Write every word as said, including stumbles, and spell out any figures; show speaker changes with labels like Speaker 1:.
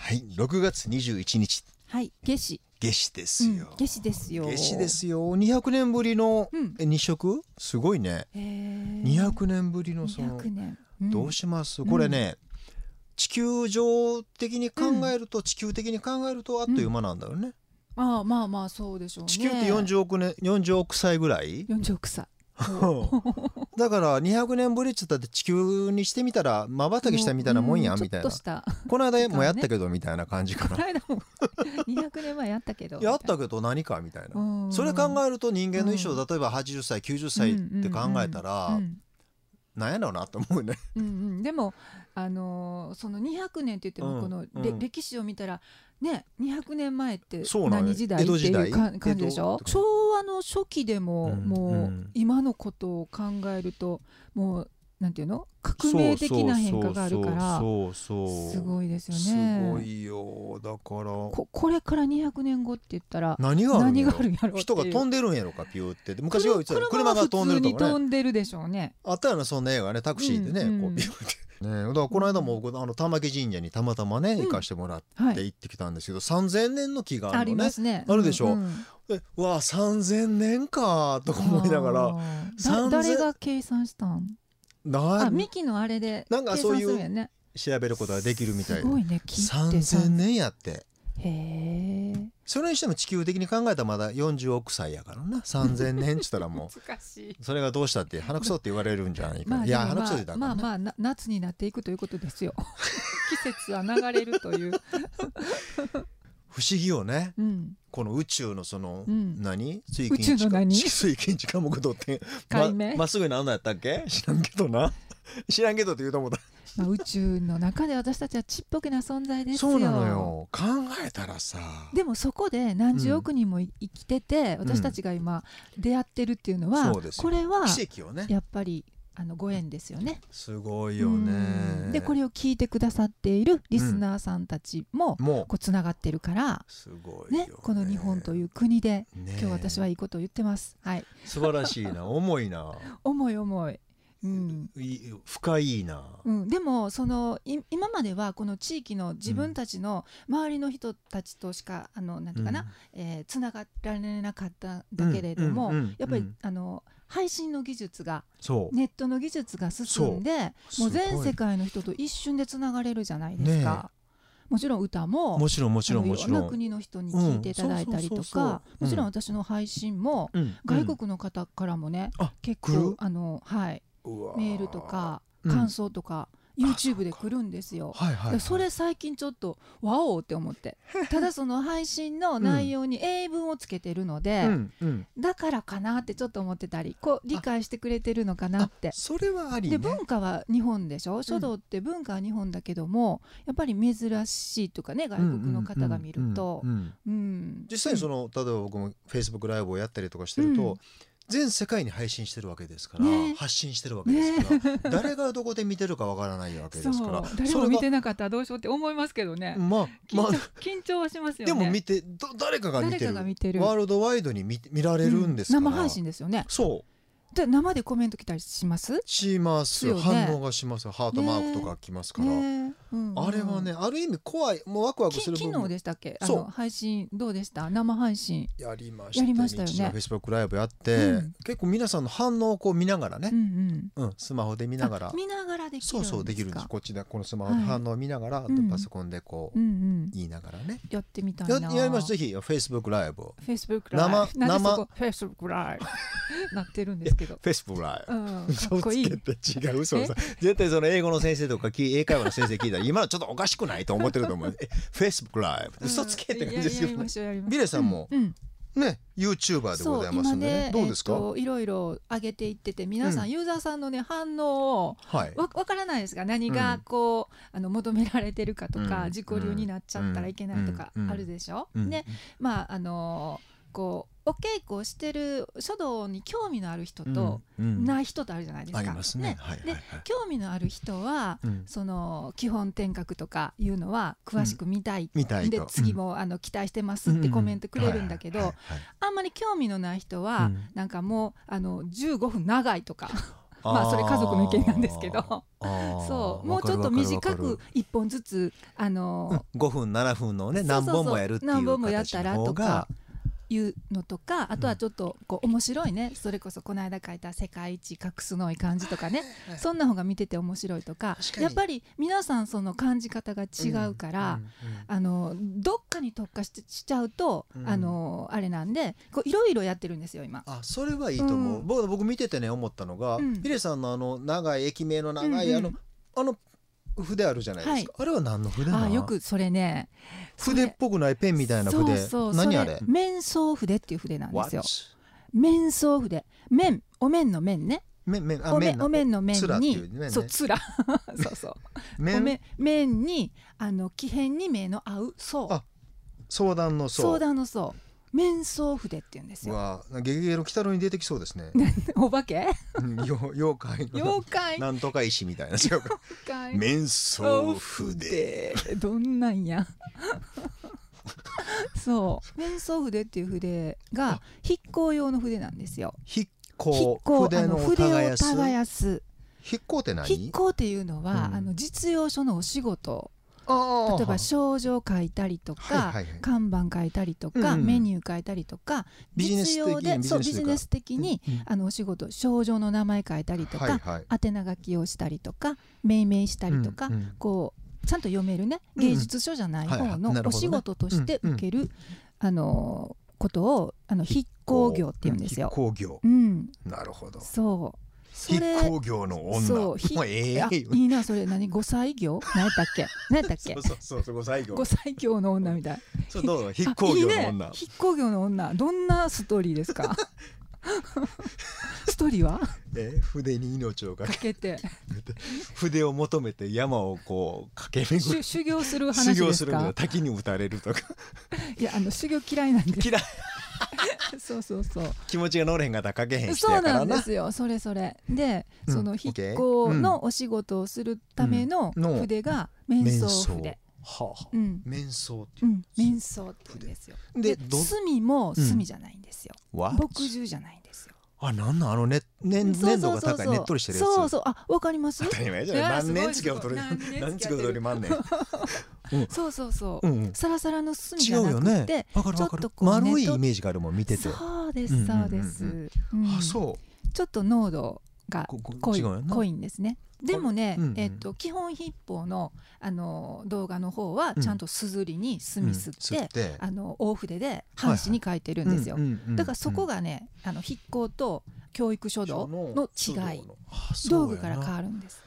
Speaker 1: はい、ろくがつにじゅういちにち。
Speaker 2: はい、夏至。
Speaker 1: 夏至ですよ。
Speaker 2: うん、夏至ですよ。
Speaker 1: 夏至ですよ。にひゃくねんぶりのに食、すごいね。にひゃくねんぶりのその
Speaker 2: にひゃくねん、うん、
Speaker 1: どうします？これね、うん、地球上的に考えると、うん、地球的に考えるとあっという間なんだよね。
Speaker 2: うん、ああ、まあまあそうでしょうね。
Speaker 1: 地球ってよんじゅうおくねん、よんじゅうおくさいぐらい？
Speaker 2: よんじゅうおくさい。
Speaker 1: だからにひゃくねんぶりっつったって地球にしてみたら瞬きしたみたいなもんやんみたいな、この間もやったけどみたいな感じかな。
Speaker 2: この間もにひゃくねんまえやったけど
Speaker 1: やったけど何かみたいな。それ考えると人間の一生、例えばはちじゅっさいきゅうじゅっさいって考えたらなんやろうなと思うね。
Speaker 2: うんうん、でもあのー、そのにひゃくねんって言ってもこの、うんうん、歴史を見たらね、にひゃくねんまえって何時代っていう感じでしょ。昭和の初期でも、うん、もう今のことを考えるともうなんていうの、革命的な変化があるからすごいですよね。
Speaker 1: すごいよ。だから
Speaker 2: こ, これからにひゃくねんごって言ったら
Speaker 1: 何があるんやろ。
Speaker 2: 何があるんやろっていう。
Speaker 1: 人が飛んでるんやろかピューって。昔は言ってた車が飛んでるとかね。
Speaker 2: 車が普通に飛んでるでしょうね。
Speaker 1: あったよなそんな映画ね、タクシーでね、うんうん、こうピューってね。だからこの間も僕あの玉城神社にたまたまね、うん、行かしてもらって行ってきたんですけど、はい、さんぜんねんの木があるのね。
Speaker 2: ありますね。
Speaker 1: あるでしょ。うんうん、
Speaker 2: え
Speaker 1: うわさんぜんねんかとか思いながら。
Speaker 2: だ誰が計算したん？あ、ミキのあれで計算するんやね。
Speaker 1: 調べることができるみたいな。
Speaker 2: すごいね。
Speaker 1: さんぜんねんやって。
Speaker 2: へえ。
Speaker 1: それにしても地球的に考えたらまだよんじゅうおくさいやからな。さんぜんねんっつったらもう
Speaker 2: 難しい。
Speaker 1: それがどうしたって鼻くそって言われるんじゃないかな。
Speaker 2: まあ、
Speaker 1: いや鼻くそでだから、ね、
Speaker 2: まあまあ夏になっていくということですよ。季節は流れるという
Speaker 1: 不思議よね、うん、この宇宙のその、うん、何水金地火水金地火木土ってま, まっすぐに何のやったっけ知らんけどな知らんけどって言うと思った。
Speaker 2: まあ、宇宙の中で私たちはちっぽけな存在ですよ。
Speaker 1: そうなのよ。考えたらさ。
Speaker 2: でもそこで何十億人も生きてて、うん、私たちが今出会ってるっていうのは、うん、これはやっぱりあのご縁ですよね。
Speaker 1: すごいよね。
Speaker 2: でこれを聞いてくださっているリスナーさんたちもこうつながってるから、
Speaker 1: すごいよね、
Speaker 2: この日本という国で、ね、今日私はいいことを言ってます、はい、
Speaker 1: 素晴らしいな。重いな。
Speaker 2: 重い重い、うん、
Speaker 1: 深いな、
Speaker 2: うん、でもそのい今まではこの地域の自分たちの周りの人たちとしかあのなんていうかな、うん、えー、つながられなかったんだけれども、うんうんうん、やっぱり、うん、あの配信の技術がネットの技術が進んでもう全世界の人と一瞬でつながれるじゃないですか、ね、もちろん歌も
Speaker 1: もちろんもちろんもちろん
Speaker 2: いろんな国の人に聞いていただいたりとか、もちろん私の配信も、うん、外国の方からもね、うん、結構あの、はい、メールとか感想とか、うん、YouTube で来るんですよ、はいはいはい、それ最近ちょっとワオって思ってただその配信の内容に英文をつけてるので、うんうん、だからかなってちょっと思ってたり、こう理解してくれてるのかなって。
Speaker 1: それはありね。
Speaker 2: で文化は日本でしょ、書道って文化は日本だけども、やっぱり珍しいとかね、外国の方が見ると
Speaker 1: 実際にその例えば僕も Facebook ライブをやったりとかしてると、うん、全世界に配信してるわけですから、ね、発信してるわけですから、ね、誰がどこで見てるかわからないわけですから
Speaker 2: 誰も見てなかったらどうしようって思いますけどね、まあ緊張、まあ、緊張はしますよね。
Speaker 1: でも見て誰かが見てる、誰かが見てる、ワールドワイドに 見, 見られるんですから、
Speaker 2: うん、生配信ですよね。
Speaker 1: そう
Speaker 2: で生でコメント来たりします
Speaker 1: しますよ、ね、反応がしますよ。ハートマークとか来ますから、ね、うんうん、あれはねある意味怖い、もうワクワクする部分。
Speaker 2: 昨日でしたっけ、あの配信どうでした？生配信
Speaker 1: やりました、やりましたよね。Facebook ライブやって、うん、結構皆さんの反応をこう見ながらね、うんうんうん、スマホで見ながら
Speaker 2: 見ながらできるんですか？
Speaker 1: そうそうできるんです。こっちでこのスマホの反応を見ながら、はい、パソコンでこう、うんうん、言いながらね
Speaker 2: やってみたいな。
Speaker 1: や, やります。ぜひ Facebook ライブを
Speaker 2: Facebook ライブ
Speaker 1: 生
Speaker 2: なんでそこ Facebook ライブなってるんですけど
Speaker 1: Facebook ライブ
Speaker 2: うん、かっこいい。
Speaker 1: 嘘つけて違う嘘さ絶対その英語の先生とか英会話の先生聞いたら今のちょっとおかしくないと思ってると思う。え Facebook ライブ嘘つけって感じですよね。ビレさんも、うんうん、ね YouTuber でございますんで、ね、ね、どうですか？えー、い
Speaker 2: ろいろ上げていってて皆さん、うん、ユーザーさんのね反応を、はい、わ, わからないですが何がこう、うん、あの求められてるかとか、うん、自己流になっちゃったらいけないとかあるでしょ、うんうん、でまああのー、こうお稽古をしてる書道に興味のある人と、うんうん、ない人とあるじゃないですか。
Speaker 1: ありますね。はいはいはい、
Speaker 2: で興味のある人は、うん、その基本点覚とかいうのは詳しく見たい、うん、見たいで次も、うん、あの期待してますってコメントくれるんだけど、あんまり興味のない人は、うん、なんかもうあのじゅうごふん長いとかまあそれ家族の意見なんですけどそうもうちょっと短くいっぽんずつあの
Speaker 1: ごふんななふんのね何本もやるっていう
Speaker 2: 何本もやっ
Speaker 1: 形
Speaker 2: たら
Speaker 1: の方が
Speaker 2: とかいうのとか、あとはちょっとこう面白いね、それこそこの間書いた世界一隠すのい感じとかねそんな方が見てて面白いとか、やっぱり皆さんその感じ方が違うから、あのどっかに特化 し, しちゃうと、うん、あのあれなんでいろいろやってるんですよ今。
Speaker 1: あ、それはいいと思う、うん、僕, 僕見ててね思ったのが、うん、ヒデさんのあの長い駅名の長い、うんうん、あのあの筆あるじゃないですか、はい、あれは何の筆なの？
Speaker 2: あ、よくそれね
Speaker 1: 筆っぽくないペンみたいな筆。
Speaker 2: そうそう、
Speaker 1: 何あれ？
Speaker 2: 面相筆っていう筆なんですよ。面相筆、面、お面の面ね、
Speaker 1: 面面あ
Speaker 2: お面お面の面に、
Speaker 1: ね、
Speaker 2: そうつらそうそう面, 面, 面にあの木片に目の合う相、
Speaker 1: あ、相談の相、
Speaker 2: 相談の相、面相筆って言うんですよ。
Speaker 1: わあ、ゲゲゲの鬼太郎に出てきそうですね
Speaker 2: お化け
Speaker 1: 妖怪の
Speaker 2: 妖怪
Speaker 1: なんとか石みたいな面相筆
Speaker 2: どんなんやそう面相筆っていう筆が筆工用の筆なんですよ。
Speaker 1: 筆工、筆の
Speaker 2: 筆を耕す。
Speaker 1: 筆工って何？
Speaker 2: 筆工っていうのは、うん、あの実用書のお仕事、例えば賞状書いたりとか、はいはいはい、看板書いたりとか、うん、メニュー書いたりとか、実用でそうビジネス的に、うん、あのお仕事、賞状の名前書いたりとか、はいはい、宛名書きをしたりとか命名したりとか、うんうん、こうちゃんと読めるね、芸術書じゃない方のお仕事として受ける、うん、あのことをあの筆工業って言うんですよ。
Speaker 1: 筆工業、
Speaker 2: うん、
Speaker 1: なるほど。
Speaker 2: そう
Speaker 1: 筆工業の女。そう、
Speaker 2: もうえー、いいなそれ。何ごさい業？何やったっけ？何やったっけ？
Speaker 1: そうそうそう、ごさい業。
Speaker 2: ごさい業の女みたい。
Speaker 1: そう、どうぞ。筆工業の女。
Speaker 2: いいね、筆工業の女。どんなストーリーですか？ストーリーは？
Speaker 1: え、筆に命をかけて筆を求めて山をこう駆け巡る
Speaker 2: 修行する話ですか？修行するみたいな、
Speaker 1: 滝に打たれるとか
Speaker 2: いや、あの修行嫌いなんで。
Speaker 1: 嫌い
Speaker 2: そうそうそう、
Speaker 1: 気持ちが乗れへんかったら書けへん人やからな。
Speaker 2: そうなんですよ。それそれで、うん、その筆工のお仕事をするための筆が面相筆、
Speaker 1: はあ、うん、面相って
Speaker 2: いう、うん、面相って言うんですよ。で、墨も墨じゃないんですよ、うん、墨汁じゃないんですよ。
Speaker 1: あ、なんなんあのね、ね、粘度が高いねっとりしてるやつ。
Speaker 2: そうそう、あ、わかります？
Speaker 1: 当たり前じゃない。何年つけを取る何つけを取りまんねん
Speaker 2: そうそうそう、うん、サラサラの墨じゃなくて、違うよね、
Speaker 1: わかるわかる、丸いイメージがあるもん見てて。
Speaker 2: そうですそうです、
Speaker 1: あ、そう、
Speaker 2: ちょっと濃度が濃い、濃いんですね。でもね、うんうん、えっと、基本筆法 の, あの動画の方はちゃんとすずりに墨すって、うんうん、ってあの大筆で半紙に書いてるんですよ。だからそこがね、あの筆工と教育書道の違い、道具から変わるんです。